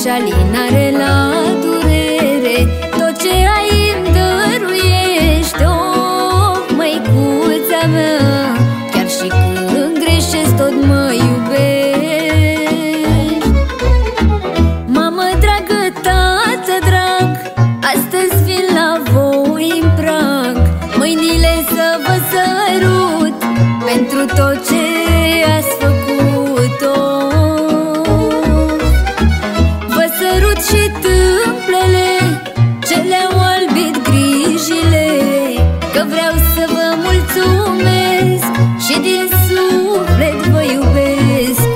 și alinare la durere. Tot ce ai îmi dăruiești, o măicuța mea. Chiar și când greșesc tot mă iubești. Mamă dragă, tată drag, astăzi vin la voi în prag. Mâinile să vă sărut pentru tot ce ați făcut-o. Vă sărut și tâmplele ce le-au albit grijile, că vreau să vă mulțumesc și din suflet vă iubesc.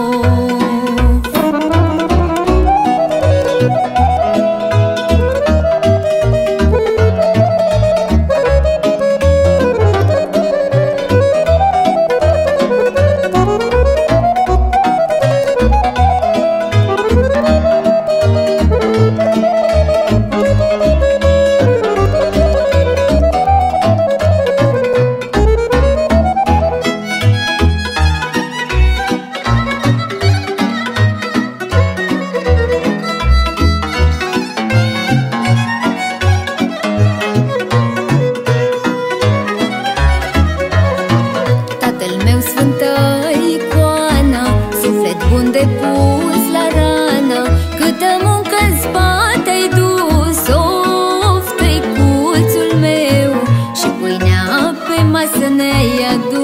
Sfântă icoană, suflet bun de pus la rană, câtă muncă în spate ai dus, of, tăicuțul meu, și pâinea pe masă ne-ai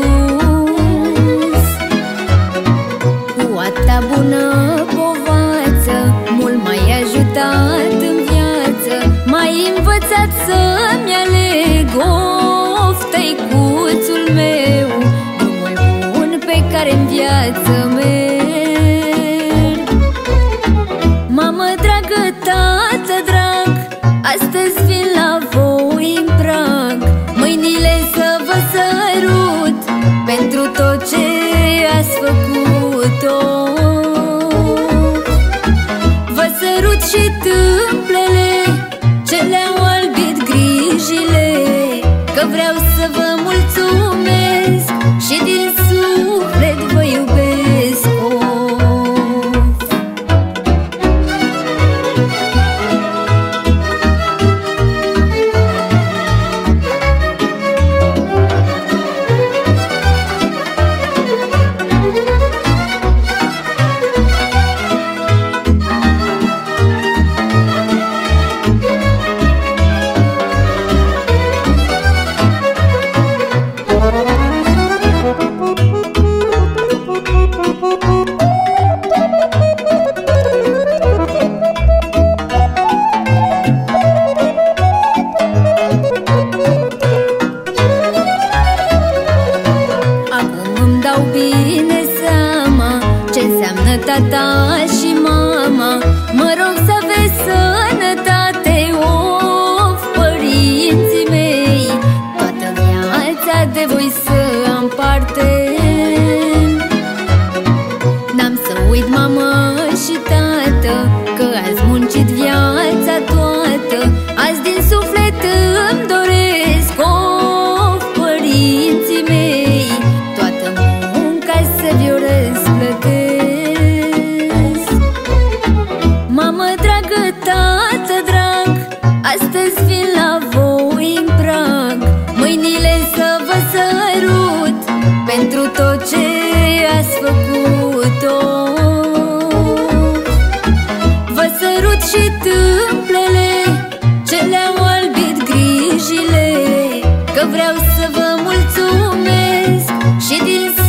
adus. Cu atâta bună povață, mult m-ai ajutat în viață, m-ai învățat să-mi aleg, of, tăicuțul meu, care în viață merg. Mamă dragă, tată drag, astăzi vin la voi în prag. Mâinile să vă sărut pentru tot ce ați făcut-o. Vă sărut și tâmplele ce le-au albit grijile, că vreau să vă mulțumesc și din suflet vă iubesc. Dau bine seama ce înseamnă tata și mama. Mă rog să aveți sănătate, of, părinții mei, toată viața de voi să am parte. N-am să uit mamă și tată, că ați muncit viața toată. Azi din suflet îmi doresc, of, părinții mei, să vi-o răsplătesc. Mamă dragă, tată drag, astăzi vin la voi în prag. Mâinile să vă sărut pentru tot ce ați făcut-o. Vă sărut și tâmplele ce le-au albit grijile, că vreau să vă mulțumesc și din